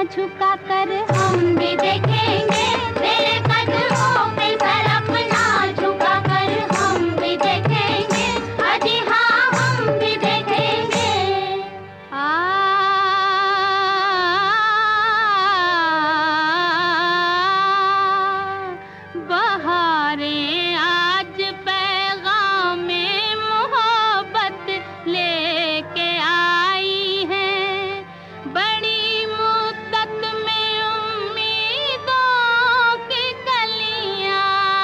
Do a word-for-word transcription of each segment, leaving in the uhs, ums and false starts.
झुका कर हम भी देखेंगे, तेरे कदमों पे सर अपना झुका कर हम भी देखेंगे, अजी हाँ हम भी देखेंगे। आ बहारें आज पैगामे मोहब्बत लेके आई हैं, बड़ी मुद्दत में उम्मीदों की कलियां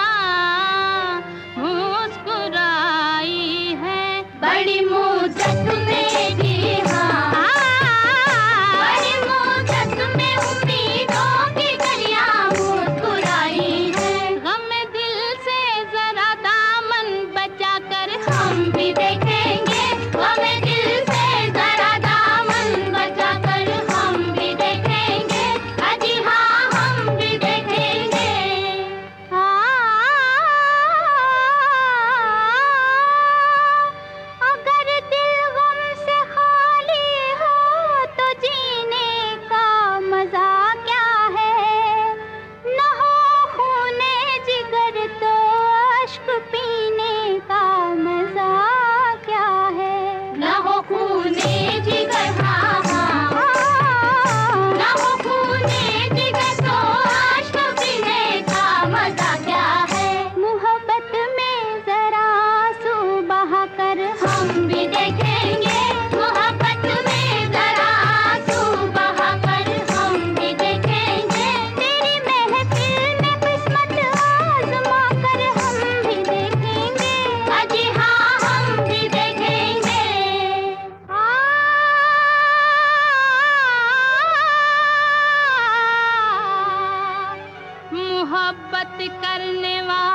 मुस्कुराई हैं, बड़ी मुद्दत में जी हाँ, बड़ी मुद्दत में उम्मीदों की कलियां मुस्कुराई हैं। गम दिल से जरा दामन बचा कर हम भी देखेंगे, गम दिल से जरा दामन बचा कर हम भी देखेंगे, अजी हाँ हम भी देखेंगे। आ, अगर दिल गम से खाली हो तो जीने का मजा क्या है, न हो खूने जिगर तो अश्क पीने का मजा क्या है, न हो खूने जिगर हाँ हाँ, न हो खूने जिगर तो अश्क पीने का मजा क्या है। मोहब्बत में जरा आंसू बहा कर हम भी देखेंगे, मोहब्बत में जरा आंसू बहा कर हम भी देखेंगे, तेरी महफिल में किस्मत आजमा कर हम भी देखेंगे, अजी हाँ हम भी देखेंगे। आ मोहब्बत करने वाले